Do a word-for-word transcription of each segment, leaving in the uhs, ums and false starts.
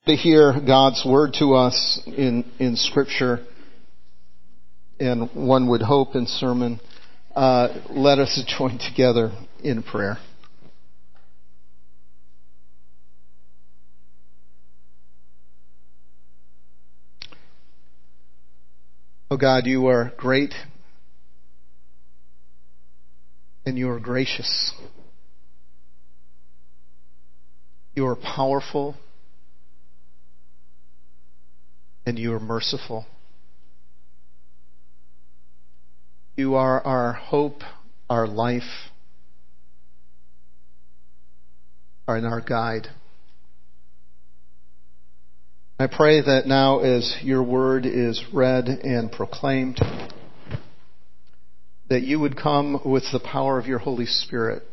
To hear God's word to us in, in Scripture, and one would hope in sermon, uh, let us join together in prayer. Oh God, you are great and you are gracious. You are powerful and you are merciful. You are our hope, our life, and our guide. I pray that now as your word is read and proclaimed, that you would come with the power of your Holy Spirit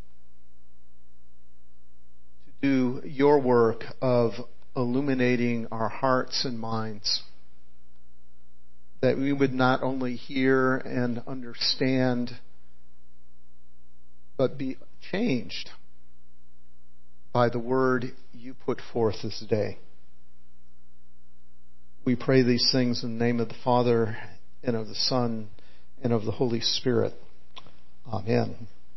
to do your work of illuminating our hearts and minds, that we would not only hear and understand, but be changed by the word you put forth this day. We pray these things in the name of the Father, and of the Son, and of the Holy Spirit. Amen.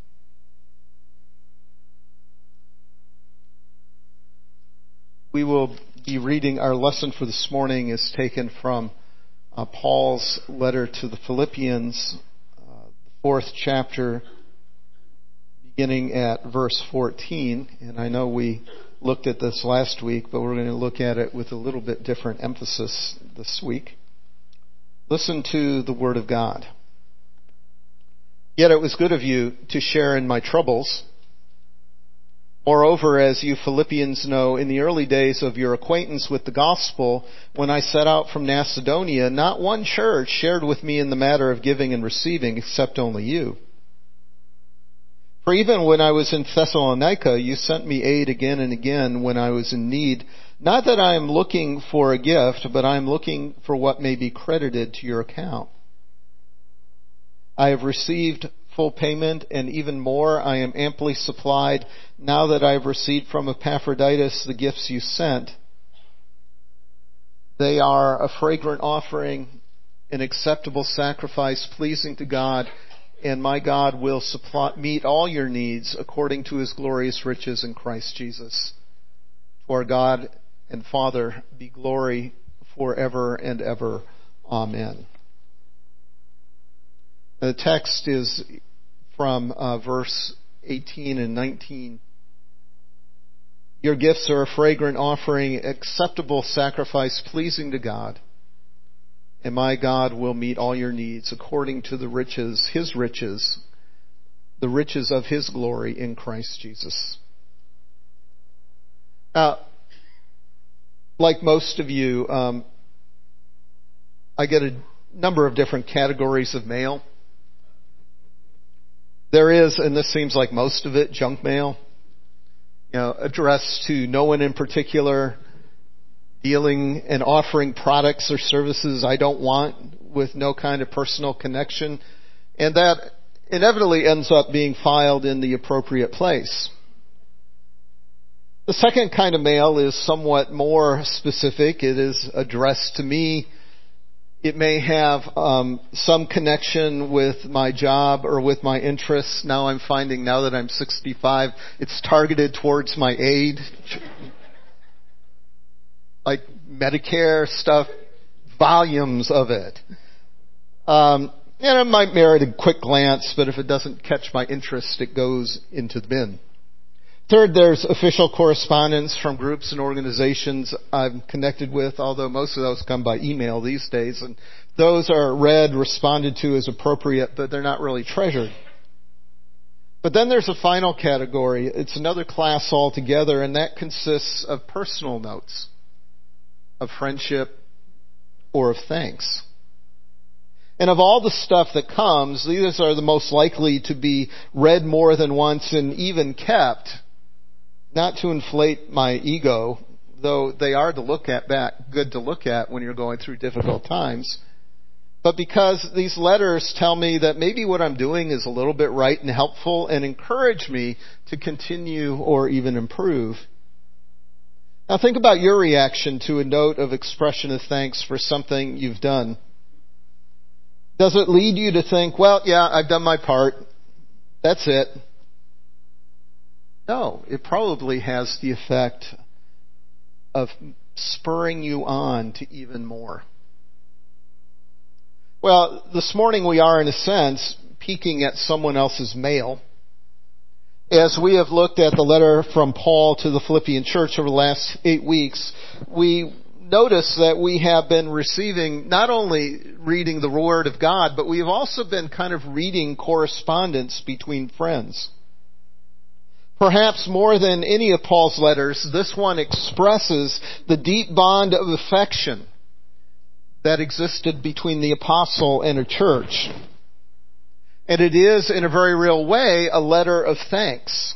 We will be reading, our lesson for this morning is taken from uh, Paul's letter to the Philippians, uh, the fourth chapter, beginning at verse fourteen. And I know we looked at this last week, but we're going to look at it with a little bit different emphasis this week. Listen to the Word of God. Yet it was good of you to share in my troubles. Moreover, as you Philippians know, in the early days of your acquaintance with the gospel, when I set out from Macedonia, not one church shared with me in the matter of giving and receiving, except only you. For even when I was in Thessalonica, you sent me aid again and again when I was in need. Not that I am looking for a gift, but I am looking for what may be credited to your account. I have received full payment, and even more, I am amply supplied now that I have received from Epaphroditus the gifts you sent. They are a fragrant offering, an acceptable sacrifice pleasing to God, and my God will supply, meet all your needs according to his glorious riches in Christ Jesus. To our God and Father be glory forever and ever. Amen. The text is from uh, verse eighteen and nineteen. Your gifts are a fragrant offering, acceptable sacrifice pleasing to God. And my God will meet all your needs according to the riches, his riches, the riches of his glory in Christ Jesus. Now, like most of you, um, I get a number of different categories of mail. There is, and this seems like most of it, junk mail, you know, addressed to no one in particular, dealing and offering products or services I don't want with no kind of personal connection. And that inevitably ends up being filed in the appropriate place. The second kind of mail is somewhat more specific. It is addressed to me. It may have um, some connection with my job or with my interests. Now I'm finding, now that I'm sixty-five, it's targeted towards my aid. Like Medicare stuff, volumes of it. Um, and it might merit a quick glance, but if it doesn't catch my interest, it goes into the bin. Third, there's official correspondence from groups and organizations I'm connected with, although most of those come by email these days, and those are read, responded to as appropriate, but they're not really treasured. But then there's a final category. It's another class altogether, and that consists of personal notes of friendship or of thanks. And of all the stuff that comes, these are the most likely to be read more than once and even kept. Not to inflate my ego, though they are to look at back, good to look at when you're going through difficult times, but because these letters tell me that maybe what I'm doing is a little bit right and helpful and encourage me to continue or even improve. Now think about your reaction to a note of expression of thanks for something you've done. Does it lead you to think, well, yeah, I've done my part. That's it. No, it probably has the effect of spurring you on to even more. Well, this morning we are, in a sense, peeking at someone else's mail. As we have looked at the letter from Paul to the Philippian church over the last eight weeks, we notice that we have been receiving, not only reading the Word of God, but we have also been kind of reading correspondence between friends. Perhaps more than any of Paul's letters, this one expresses the deep bond of affection that existed between the apostle and a church. And it is, in a very real way, a letter of thanks.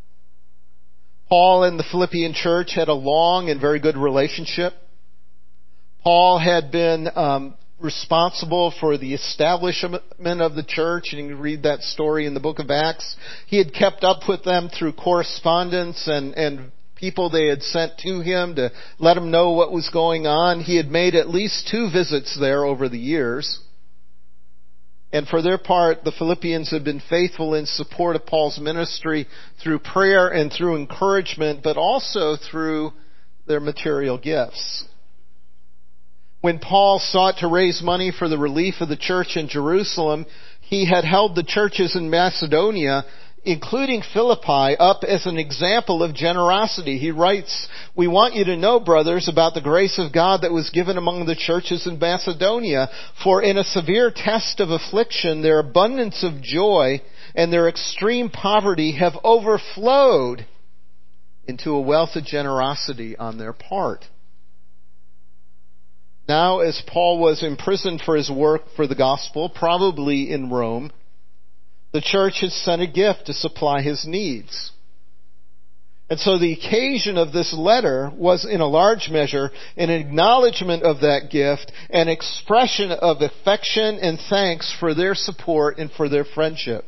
Paul and the Philippian church had a long and very good relationship. Paul had been um, responsible for the establishment of the church, and you can read that story in the book of Acts. He had kept up with them through correspondence and, and people they had sent to him to let him know what was going on. He had made at least two visits there over the years. And for their part, the Philippians had been faithful in support of Paul's ministry through prayer and through encouragement, but also through their material gifts. When Paul sought to raise money for the relief of the church in Jerusalem, he had held the churches in Macedonia, including Philippi, up as an example of generosity. He writes, "We want you to know, brothers, about the grace of God that was given among the churches in Macedonia. For in a severe test of affliction, their abundance of joy and their extreme poverty have overflowed into a wealth of generosity on their part." Now, as Paul was imprisoned for his work for the gospel, probably in Rome, the church had sent a gift to supply his needs. And so the occasion of this letter was, in a large measure, an acknowledgement of that gift, an expression of affection and thanks for their support and for their friendship.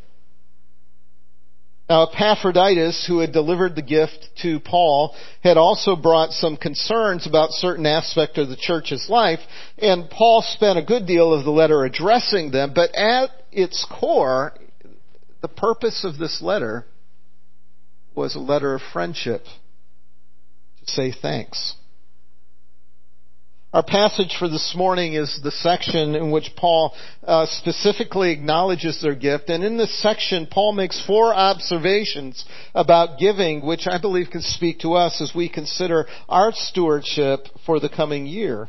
Now, Epaphroditus, who had delivered the gift to Paul, had also brought some concerns about certain aspects of the church's life, and Paul spent a good deal of the letter addressing them, but at its core, the purpose of this letter was a letter of friendship, to say thanks. Our passage for this morning is the section in which Paul uh, specifically acknowledges their gift. And in this section, Paul makes four observations about giving, which I believe can speak to us as we consider our stewardship for the coming year.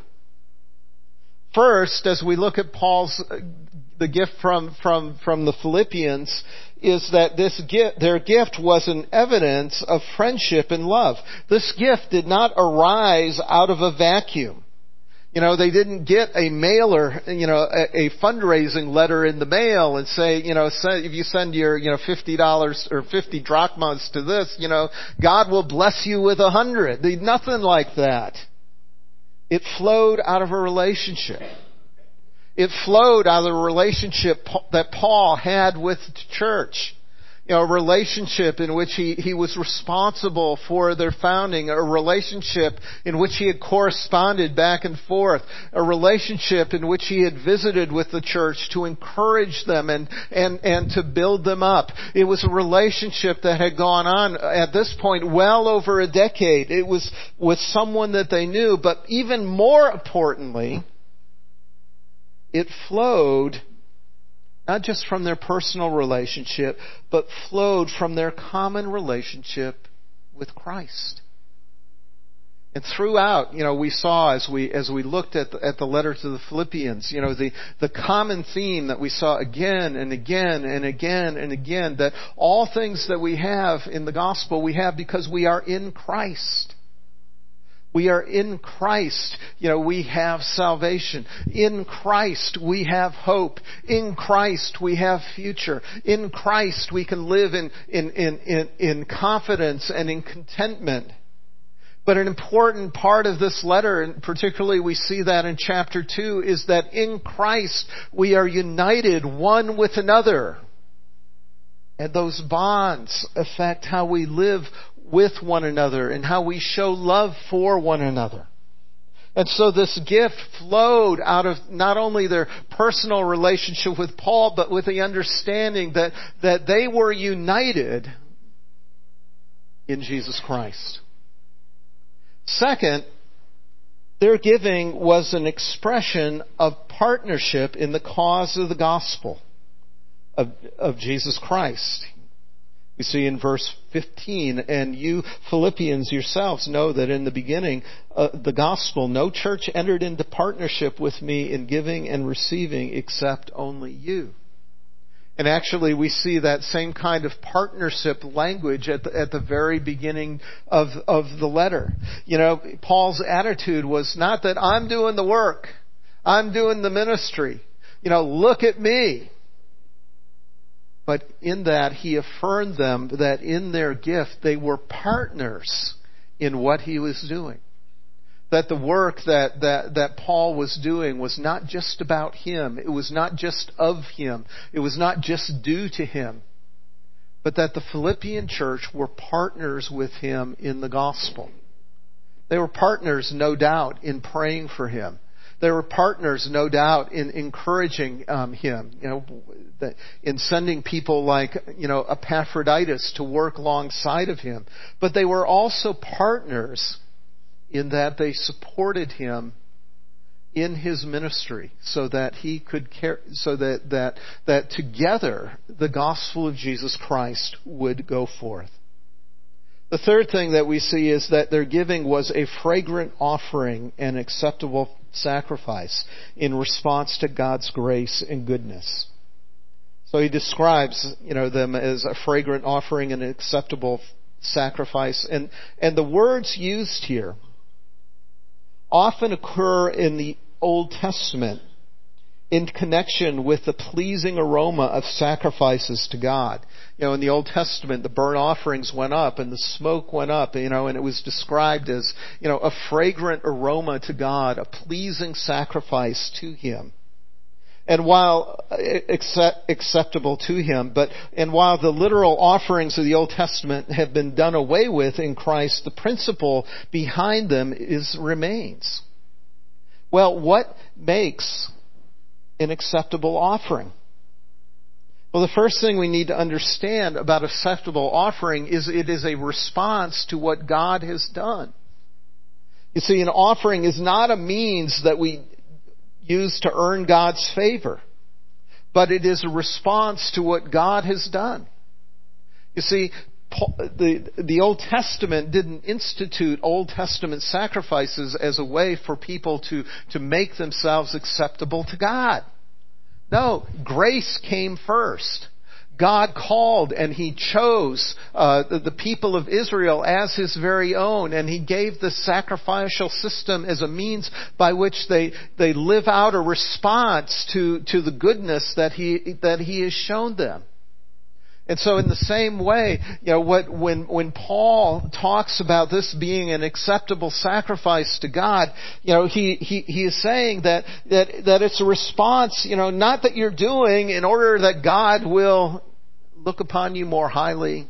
First, as we look at Paul's, the gift from, from, from the Philippians, is that this gift, their gift was an evidence of friendship and love. This gift did not arise out of a vacuum. You know, they didn't get a mailer, you know, a, a fundraising letter in the mail and say, you know, send, if you send your, you know, fifty dollars or fifty drachmas to this, you know, God will bless you with a hundred. Nothing like that. It flowed out of a relationship. It flowed out of a relationship that Paul had with the church. You know, a relationship in which he, he was responsible for their founding, a relationship in which he had corresponded back and forth, a relationship in which he had visited with the church to encourage them and, and, and to build them up. It was a relationship that had gone on at this point well over a decade. It was with someone that they knew, but even more importantly, it flowed not just from their personal relationship, but flowed from their common relationship with Christ. And throughout, you know, we saw as we as we looked at the, at the letter to the Philippians, you know, the the common theme that we saw again and again and again and again, that all things that we have in the gospel we have because we are in Christ. We are in Christ. You know, we have salvation. In Christ, we have hope. In Christ, we have future. In Christ, we can live in, in, in, in, in confidence and in contentment. But an important part of this letter, and particularly we see that in chapter two, is that in Christ, we are united one with another. And those bonds affect how we live with one another and how we show love for one another. And so this gift flowed out of not only their personal relationship with Paul, but with the understanding that, that they were united in Jesus Christ. Second, their giving was an expression of partnership in the cause of the gospel of, of Jesus Christ. We see in verse fifteen, and you Philippians yourselves know that in the beginning of the gospel, no church entered into partnership with me in giving and receiving except only you. And actually we see that same kind of partnership language at the, at the very beginning of, of the letter. You know, Paul's attitude was not that I'm doing the work, I'm doing the ministry. You know, look at me. But in that, he affirmed them that in their gift, they were partners in what he was doing. That the work that, that, that Paul was doing was not just about him. It was not just of him. It was not just due to him. But that the Philippian church were partners with him in the gospel. They were partners, no doubt, in praying for him. They were partners, no doubt, in encouraging um, him, you know, that in sending people like, you know, Epaphroditus to work alongside of him. But they were also partners in that they supported him in his ministry, so that he could care, so that that that together the gospel of Jesus Christ would go forth. The third thing that we see is that their giving was a fragrant offering and acceptable sacrifice in response to God's grace and goodness. So he describes, you know, them as a fragrant offering and an acceptable sacrifice. And, and the words used here often occur in the Old Testament in connection with the pleasing aroma of sacrifices to God. You know, in the Old Testament, the burnt offerings went up and the smoke went up, you know, and it was described as, you know, a fragrant aroma to God, a pleasing sacrifice to Him. And while accept, acceptable to Him, but, and while the literal offerings of the Old Testament have been done away with in Christ, the principle behind them is, remains. Well, what makes an acceptable offering? Well, the first thing we need to understand about acceptable offering is it is a response to what God has done. You see, an offering is not a means that we use to earn God's favor, but it is a response to what God has done. You see, the, the Old Testament didn't institute Old Testament sacrifices as a way for people to, to make themselves acceptable to God. No, grace came first. God called and He chose uh, the, the people of Israel as His very own, and He gave the sacrificial system as a means by which they they live out a response to to the goodness that He that He has shown them. And so in the same way, you know, what, when, when Paul talks about this being an acceptable sacrifice to God, you know, he, he, he is saying that, that, that it's a response, you know, not that you're doing in order that God will look upon you more highly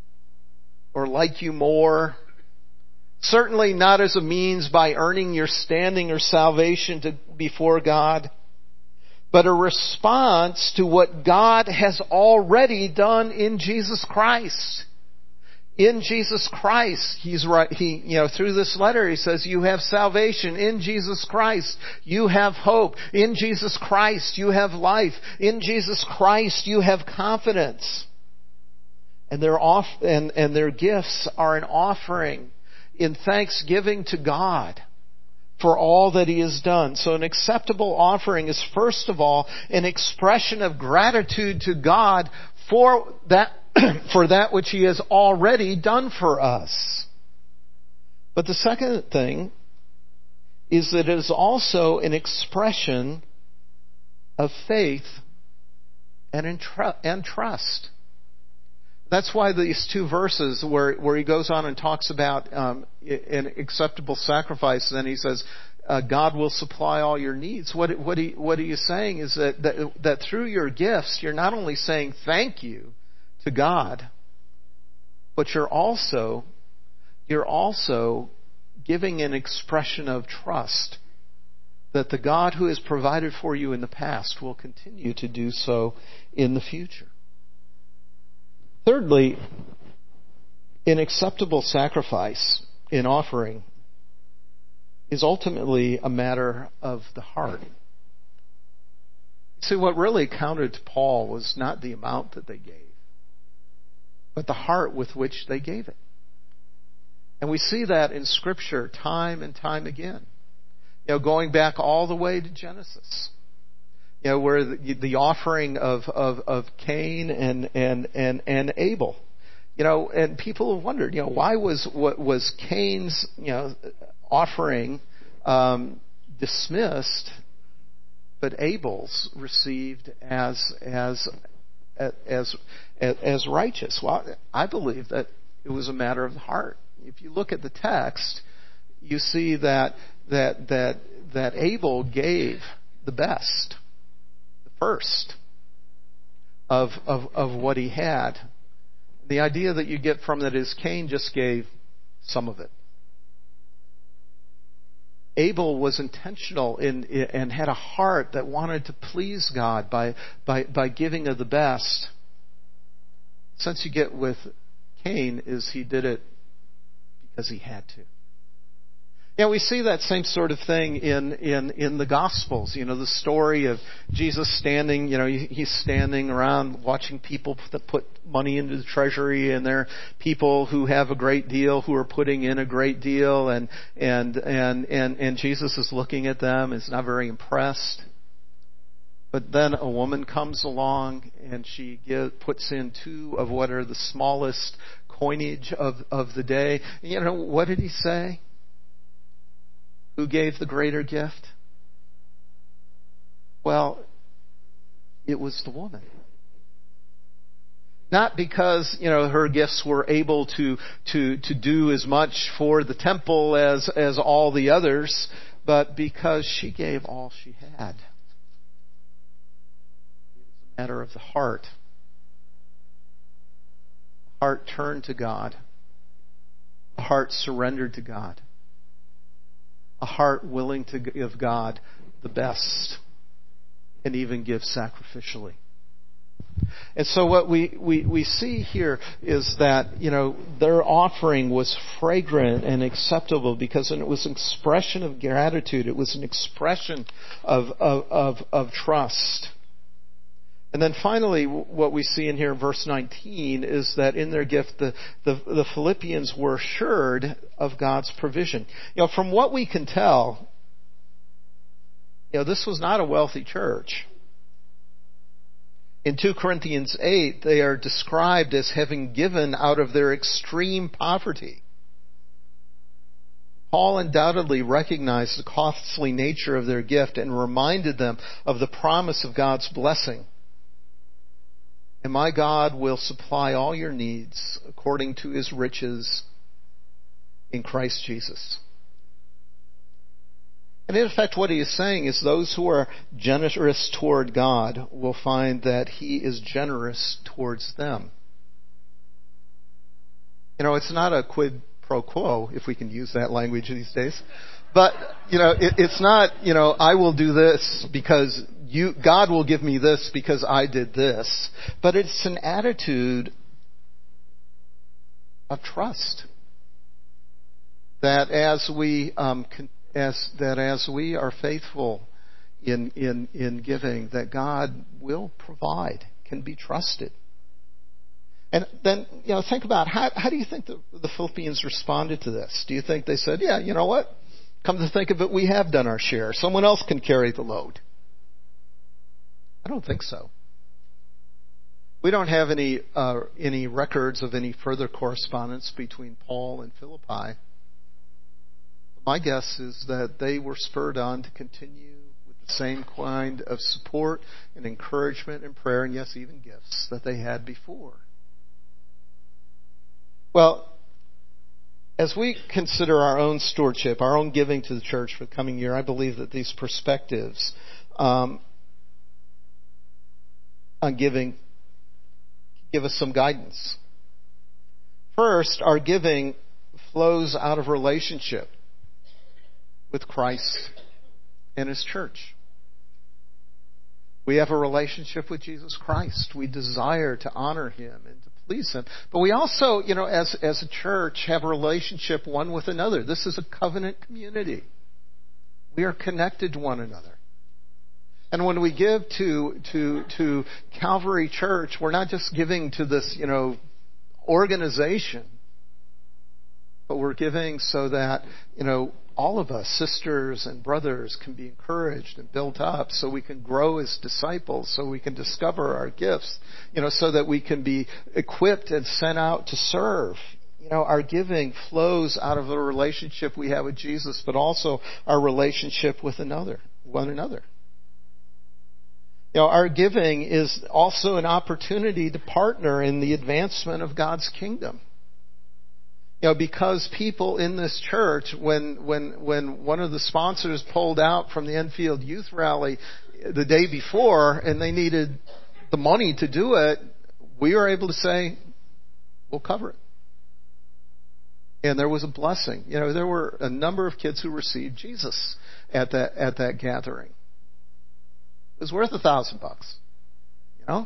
or like you more. Certainly not as a means by earning your standing or salvation to, before God, but a response to what God has already done in Jesus Christ. In Jesus Christ, He's right. He, you know, through this letter, He says, you have salvation in Jesus Christ. You have hope in Jesus Christ. You have life in Jesus Christ. You have confidence, and their off and and their gifts are an offering in thanksgiving to God for all that He has done. So an acceptable offering is first of all an expression of gratitude to God for that, for that which He has already done for us. But the second thing is that it is also an expression of faith and, and trust. That's why these two verses where, where he goes on and talks about um, an acceptable sacrifice, and then he says, uh, God will supply all your needs. What, what, he, what he is saying is that, that, that through your gifts, you're not only saying thank you to God, but you're also you're also giving an expression of trust that the God who has provided for you in the past will continue to do so in the future. Thirdly, an acceptable sacrifice in offering is ultimately a matter of the heart. See, what really counted to Paul was not the amount that they gave, but the heart with which they gave it. And we see that in Scripture time and time again. You know, going back all the way to Genesis, you know, where the, the offering of, of, of Cain and, and, and, and Abel, you know, and people have wondered, you know, why was what was Cain's, you know, offering um, dismissed, but Abel's received as as as as, as righteous? Well, I believe that it was a matter of the heart. If you look at the text, you see that that that that Abel gave the best, the first of of of what he had. The idea that you get from that is Cain just gave some of it. Abel was intentional in, in and had a heart that wanted to please God by by by giving of the best. The sense you get with Cain is he did it because he had to. Yeah, we see that same sort of thing in, in, in the Gospels. You know, the story of Jesus standing, you know, he's standing around watching people that put money into the treasury, and there are people who have a great deal who are putting in a great deal, and, and, and, and, and Jesus is looking at them, is not very impressed. But then a woman comes along and she give, puts in two of what are the smallest coinage of, of the day. You know, what did he say? Who gave the greater gift? Well, it was the woman. Not because, you know, her gifts were able to to to do as much for the temple as as all the others, but because she gave all she had. It was a matter of the heart. The heart turned to God. The heart surrendered to God. A heart willing to give God the best and even give sacrificially. And so what we, we, we see here is that, you know, their offering was fragrant and acceptable because it was an expression of gratitude. It was an expression of, of, of, of trust. And then finally, what we see in here in verse nineteen is that in their gift, the, the, the Philippians were assured of God's provision. You know, from what we can tell, you know, this was not a wealthy church. In two Corinthians eight, they are described as having given out of their extreme poverty. Paul undoubtedly recognized the costly nature of their gift and reminded them of the promise of God's blessing. And my God will supply all your needs according to his riches in Christ Jesus. And in effect, what he is saying is those who are generous toward God will find that he is generous towards them. You know, it's not a quid pro quo, if we can use that language these days. But, you know, it, it's not, you know, I will do this because you, God will give me this because I did this. But it's an attitude of trust. That as we, um, as, that as we are faithful in, in, in giving, that God will provide, can be trusted. And then, you know, think about how, how do you think the, the Philippians responded to this? Do you think they said, yeah, you know what? Come to think of it, we have done our share. Someone else can carry the load. I don't think so. We don't have any uh, any records of any further correspondence between Paul and Philippi. My guess is that they were spurred on to continue with the same kind of support and encouragement and prayer, and yes, even gifts that they had before. Well, as we consider our own stewardship, our own giving to the church for the coming year, I believe that these perspectives um, on giving give us some guidance. First, our giving flows out of relationship with Christ and His church. We have a relationship with Jesus Christ. We desire to honor Him and to please Him. But we also, you know, as, as a church, have a relationship one with another. This is a covenant community. We are connected to one another. And when we give to, to, to Calvary Church, we're not just giving to this, you know, organization, but we're giving so that, you know, all of us, sisters and brothers, can be encouraged and built up so we can grow as disciples, so we can discover our gifts, you know, so that we can be equipped and sent out to serve. You know, our giving flows out of the relationship we have with Jesus, but also our relationship with another, one another. You know, our giving is also an opportunity to partner in the advancement of God's kingdom. You know, because people in this church, when when when one of the sponsors pulled out from the Enfield Youth Rally the day before, and they needed the money to do it, we were able to say, we'll cover it. And there was a blessing. You know, there were a number of kids who received Jesus at that at that gathering. It was worth a thousand bucks. You know?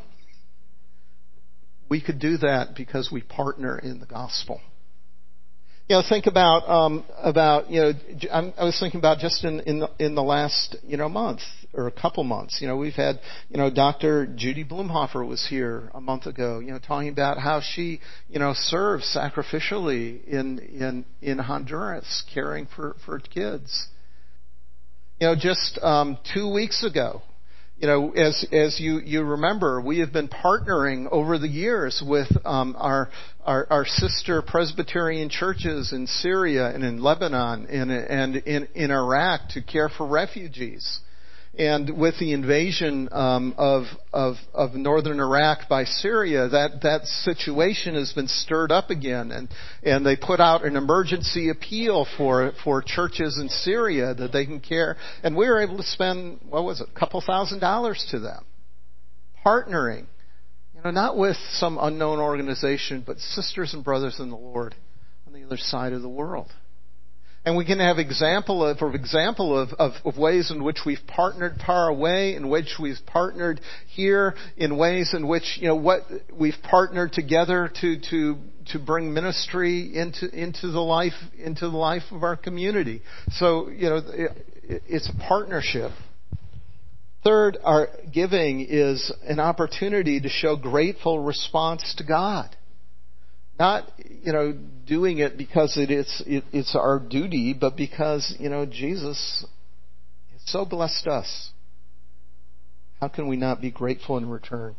We could do that because we partner in the gospel. You know, think about um, about you know. I'm, I was thinking about just in in the, in the last you know month or a couple months. You know, we've had you know Doctor Judy Blumhofer was here a month ago. You know, talking about how she you know serves sacrificially in in in Honduras, caring for for kids. You know, just um, two weeks ago. You know, as as you, you remember, we have been partnering over the years with um, our, our our sister Presbyterian churches in Syria and in Lebanon and and in, in Iraq to care for refugees. And with the invasion um, of, of of northern Iraq by Syria, that, that situation has been stirred up again, and, and they put out an emergency appeal for for churches in Syria that they can care. And we were able to spend, what was it, a couple thousand dollars to them, partnering, you know, not with some unknown organization, but sisters and brothers in the Lord on the other side of the world. And we can have example of, or example of, of, of ways in which we've partnered far away, in which we've partnered here, in ways in which, you know, what we've partnered together to, to, to bring ministry into, into the life, into the life of our community. So, you know, it, it's a partnership. Third, our giving is an opportunity to show grateful response to God. Not, you know, doing it because it is, it, it's our duty, but because, you know, Jesus has so blessed us. How can we not be grateful in return?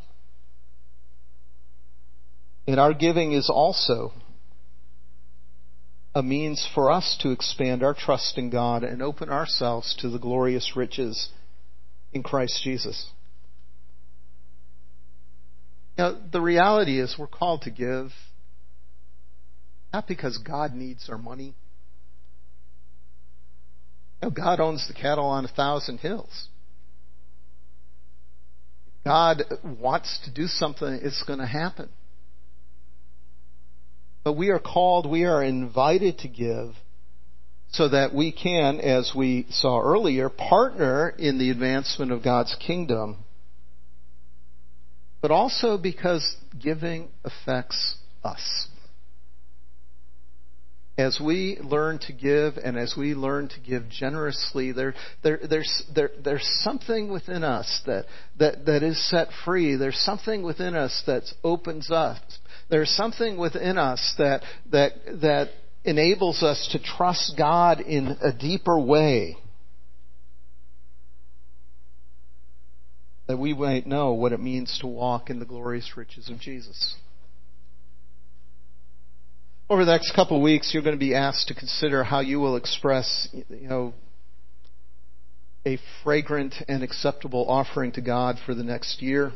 And our giving is also a means for us to expand our trust in God and open ourselves to the glorious riches in Christ Jesus. Now, the reality is we're called to give not because God needs our money. You know, God owns the cattle on a thousand hills. If God wants to do something, it's going to happen. But we are called, we are invited to give so that we can, as we saw earlier, partner in the advancement of God's kingdom, but also because giving affects us. As we learn to give and as we learn to give generously, there, there, there's, there, there's something within us that, that, that is set free. There's something within us that opens up. There's something within us that, that, that enables us to trust God in a deeper way, that we might know what it means to walk in the glorious riches of Jesus. Over the next couple of weeks, you're going to be asked to consider how you will express, you know, a fragrant and acceptable offering to God for the next year.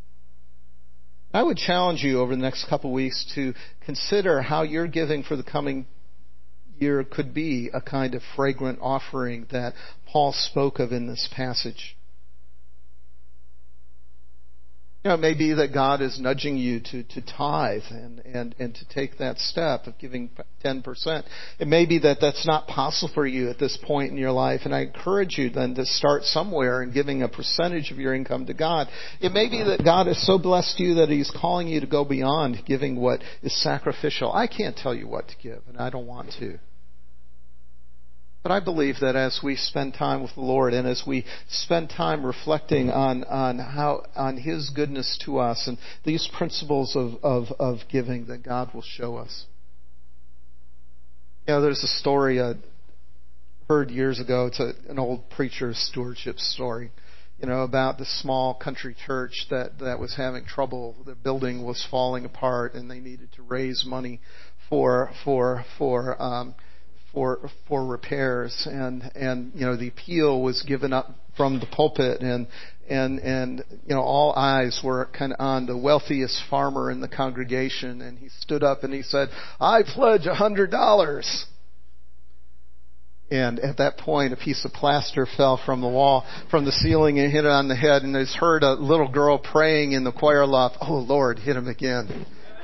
I would challenge you over the next couple of weeks to consider how your giving for the coming year could be a kind of fragrant offering that Paul spoke of in this passage. You know, it may be that God is nudging you to, to tithe and, and, and to take that step of giving ten percent. It may be that that's not possible for you at this point in your life, and I encourage you then to start somewhere and giving a percentage of your income to God. It may be that God has so blessed you that He's calling you to go beyond giving what is sacrificial. I can't tell you what to give, and I don't want to. But I believe that as we spend time with the Lord and as we spend time reflecting on, on how, on His goodness to us and these principles of, of, of giving, that God will show us. You know, there's a story I heard years ago. It's a, an old preacher's stewardship story, you know, about the small country church that, that was having trouble. The building was falling apart and they needed to raise money for, for, for, um, for for repairs, and and you know the appeal was given up from the pulpit, and and and you know all eyes were kind of on the wealthiest farmer in the congregation, and he stood up and he said, "I pledge a hundred dollars." And at that point, a piece of plaster fell from the wall, from the ceiling, and hit it on the head, and there's heard a little girl praying in the choir loft, "Oh Lord, hit him again."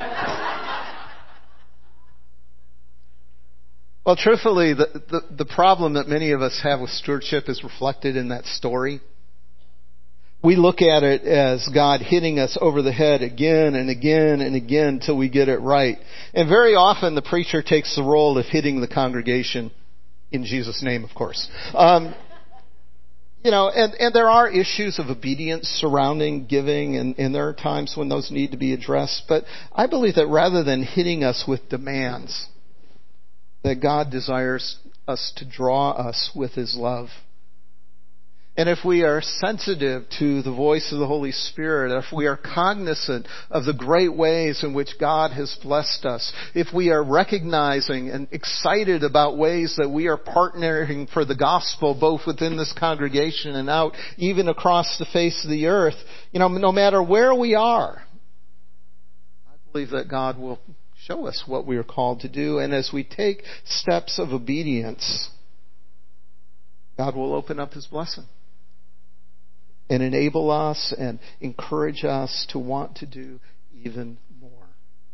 Well, truthfully, the, the, the problem that many of us have with stewardship is reflected in that story. We look at it as God hitting us over the head again and again and again till we get it right. And very often the preacher takes the role of hitting the congregation, in Jesus' name, of course. Um, you know, and, and there are issues of obedience surrounding giving, and, and there are times when those need to be addressed. But I believe that rather than hitting us with demands, that God desires us to draw us with His love. And if we are sensitive to the voice of the Holy Spirit, if we are cognizant of the great ways in which God has blessed us, if we are recognizing and excited about ways that we are partnering for the gospel both within this congregation and out even across the face of the earth, you know, no matter where we are, I believe that God will show us what we are called to do. And as we take steps of obedience, God will open up His blessing and enable us and encourage us to want to do even more.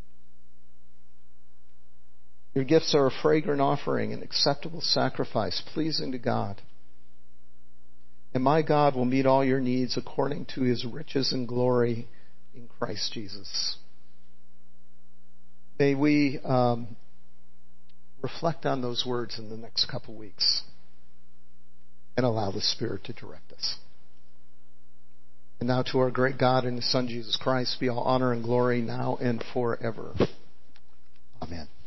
Your gifts are a fragrant offering, an acceptable sacrifice, pleasing to God. And my God will meet all your needs according to His riches and glory in Christ Jesus. May we um, reflect on those words in the next couple weeks and allow the Spirit to direct us. And now to our great God and His Son Jesus Christ be all honor and glory now and forever. Amen.